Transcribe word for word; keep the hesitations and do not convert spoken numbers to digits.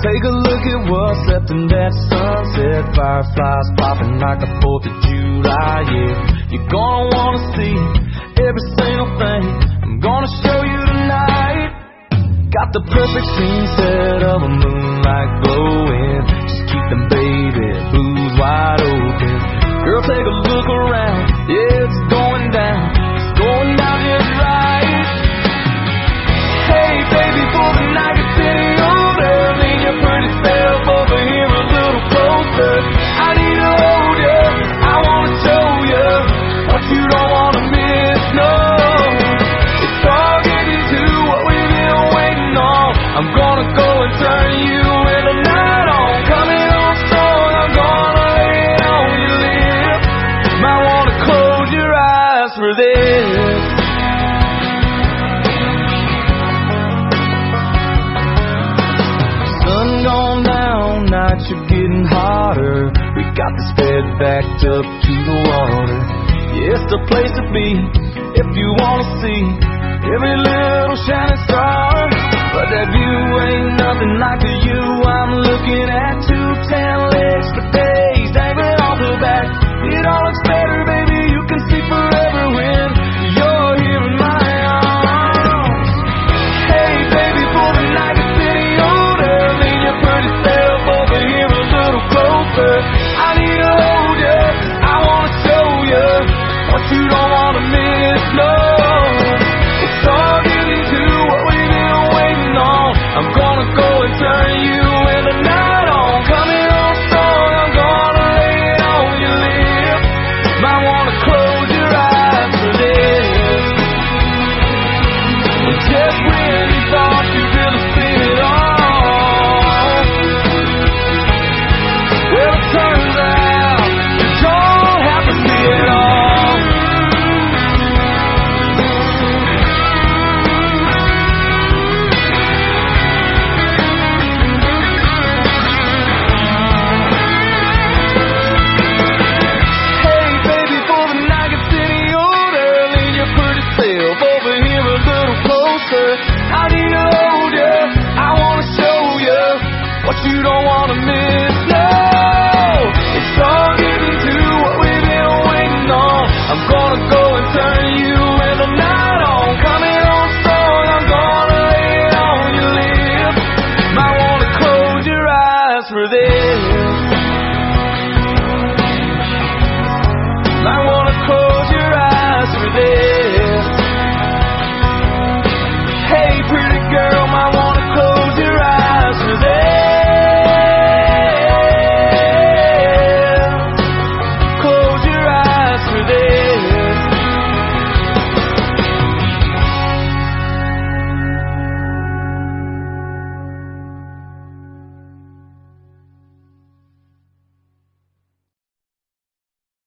Take a look at what's left in that sunset. Fireflies popping like the fourth of July, yeah. You're gonna wanna see every single thing I'm gonna show you tonight. Got the perfect scene set of a moonlight glowing. Just keep them baby blues wide open. Girl, take a look around, yeah, it's going down. It's going down just right. Hey baby, for the night it's getting older, lean your pretty self over here a little closer. I need to hold you, I wanna show you what you don't wanna miss, no. It's all getting to what we've been waiting on. I'm gonna go and turn you in the night on. Coming on strong, I'm gonna lay it on your lips. Might wanna close your eyes for this. You're getting hotter. We got this bed backed up to the water. Yeah, it's the place to be if you wanna see every little shining star. But that view ain't nothing like the view I'm looking at. Two ten legs for days dangling off the back. It all looks better, baby. You can see forever when you're here in my arms. Hey, baby, for the night it's getting older, lean your pretty self over here a little closer. I need to hold you, I wanna show you what you don't wanna miss, no. It's all getting to what we've been waiting on. I'm gonna go and turn you in the night on. Coming on strong, I'm gonna lay it on your lips. Might wanna close your eyes for this. Just when you thought you really seen it all, well, it turns out you don't have to see it all. Hey, baby, for the night gets any older, lean your pretty self over here a little closer. I need to hold you, I wanna show you what you don't wanna miss, no. It's all getting to what we've been waiting on. I'm gonna go and turn you in the night on. Coming on strong, I'm gonna lay it on your lips. Might wanna close your eyes for this.